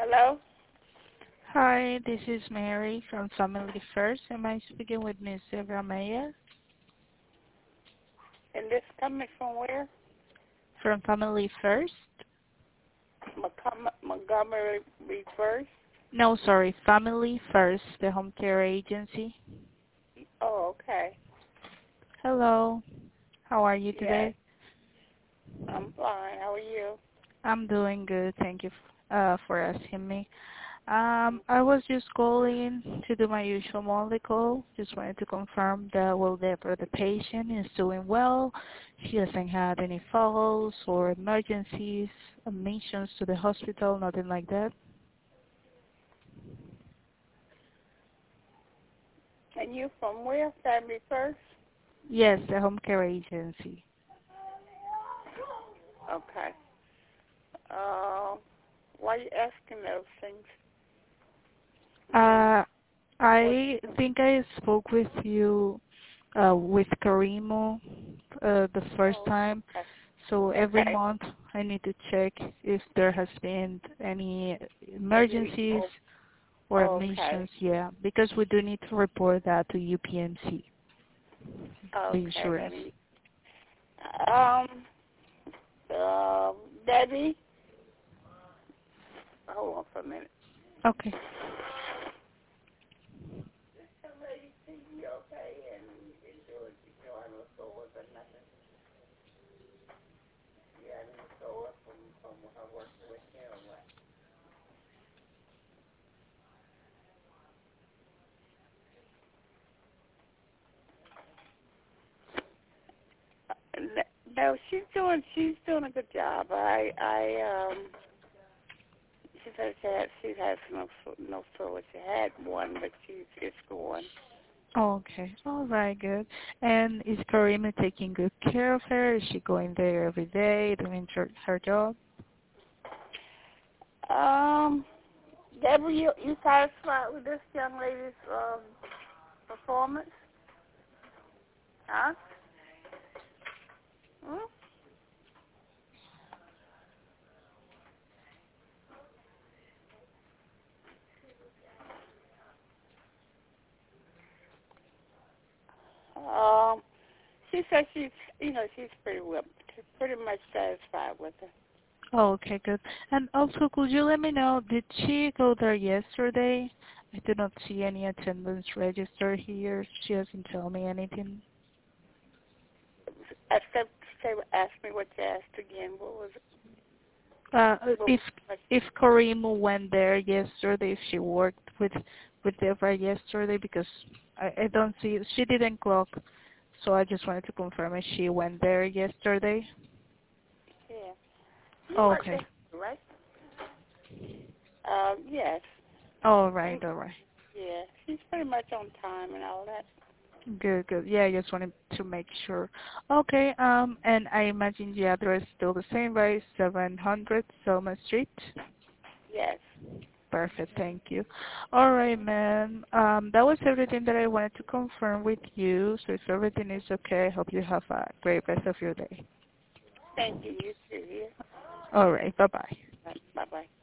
Hello? Hi, this is Mary from Family First. Am I speaking with Ms. Ramaya And this coming from where? from Family First? Montgomery First? No, sorry, Family First, the home care agency. Oh, okay. Hello, how are you Yes, today? I'm fine. How are you? I'm doing good, thank you for asking me. I was just calling to do my usual monthly call. Just wanted to confirm that the patient is doing well. She hasn't had any falls or emergencies, admissions to the hospital, nothing like that. And you from where? Family First? Yes, the home care agency. Okay. Why are you asking those things? I mean, Uh, what? I think I spoke with you with Karimo the first Oh, time. okay. So every Okay. month I need to check if there has been any Maybe. emergencies Oh, or okay. admissions, yeah, because we do need to report that to UPMC, the Okay. insurance. Let me. Um. Debbie. Hold on for a minute. Okay. Lady, see you okay? And doing, I no sores or nothing. You had any sores from her working with you or what? No, she's doing a good job. She said she has no sores. She had one, but it's gone. Okay. All right, good. And is Karima taking good care of her? Is she going there every day, doing her job? Um, Deborah, you satisfied with this young lady's performance? Huh? Hmm? Um, she said she's pretty much satisfied with her. Oh, okay, good. And also, could you let me know, did she go there yesterday? I do not see any attendance register here. She hasn't told me anything. Except say, ask me what you asked again. What was it? Uh, What if was the question? if Karima went there yesterday, if she worked with Deborah yesterday, because I don't see she didn't clock, so I just wanted to confirm if she went there yesterday. Yeah. You Oh, worked okay. there, right? Yes. All Mm, right, all right. yeah. She's pretty much on time and all that. Good, good. Yeah, I just wanted to make sure. Okay, and I imagine the address is still the same, right? 700 Selma Street. Yes. Perfect, thank you. All right, ma'am. That was everything that I wanted to confirm with you. So if everything is okay, I hope you have a great rest of your day. Thank you. You too. Yeah. All right, bye-bye. Bye bye.